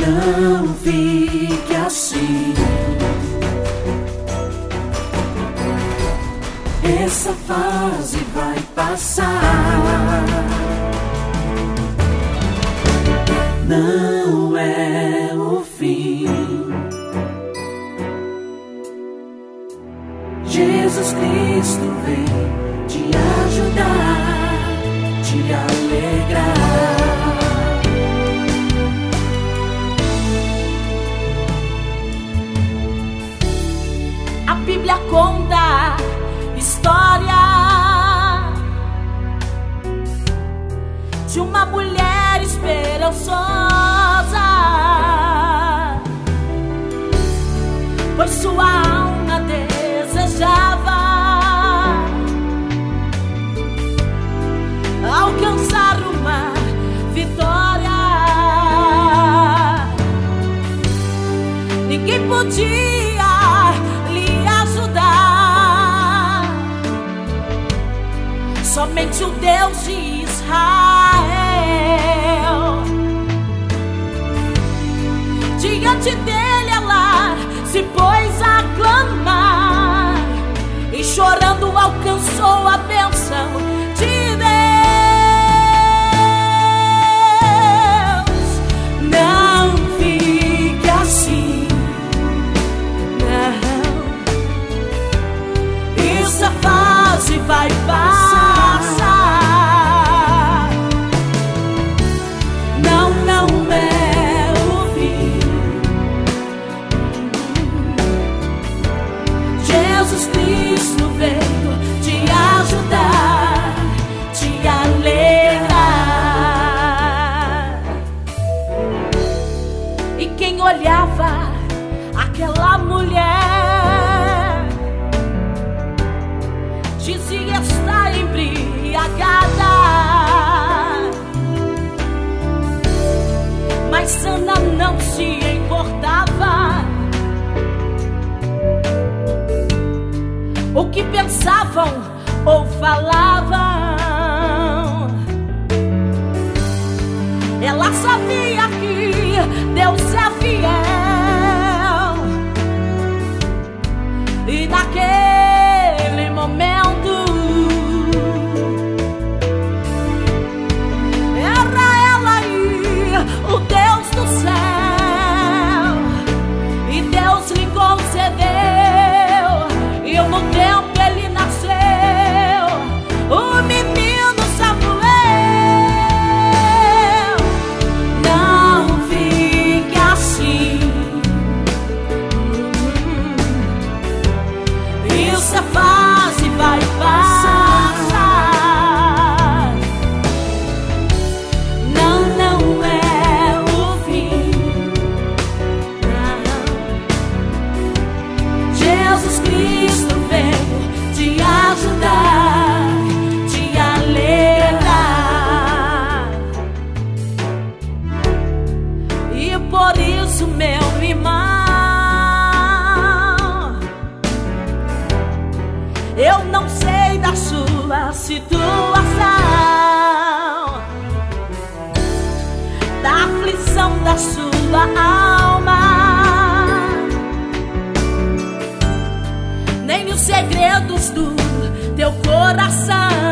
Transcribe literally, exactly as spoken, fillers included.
Não fique assim. Essa fase vai passar. Não é o fim. Jesus Cristo vem te ajudar, te alegrar. A Bíblia conta história de uma mulher esperançosa, pois sua alma desejava alcançar uma vitória. Ninguém podia lhe ajudar, somente o Deus de Israel. Diante dele ela se pôs a clamar, e chorando alcançou a bênção de Deus. Não fique assim, não. Essa fase vai passar. Não, não é o fim. Jesus Cristo veio te ajudar, te alegrar. E quem olhava aquela mulher dizia estar embriagada, mas Ana não se importava o que pensavam ou falavam. Ela sabia que Deus é fiel, e naquele momento era ela e o Deus do céu, e Deus lhe concedeu, e no tempo ele nasceu, o menino Samuel. Não fique assim. Essa fase vai passar. Não, não é o fim. Não. Jesus Cristo veio te ajudar, te alegrar. E por isso, meu irmão, eu não sei da sua situação, da aflição da sua alma, nem os segredos do teu coração.